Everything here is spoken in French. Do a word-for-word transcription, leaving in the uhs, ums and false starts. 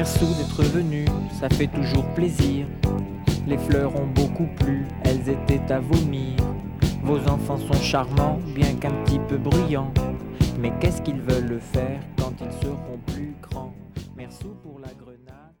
Merci d'être venu, ça fait toujours plaisir. Les fleurs ont beaucoup plu, elles étaient à vomir. Vos enfants sont charmants, bien qu'un petit peu bruyants. Mais qu'est-ce qu'ils veulent faire quand ils seront plus grands? Merci pour la grenade.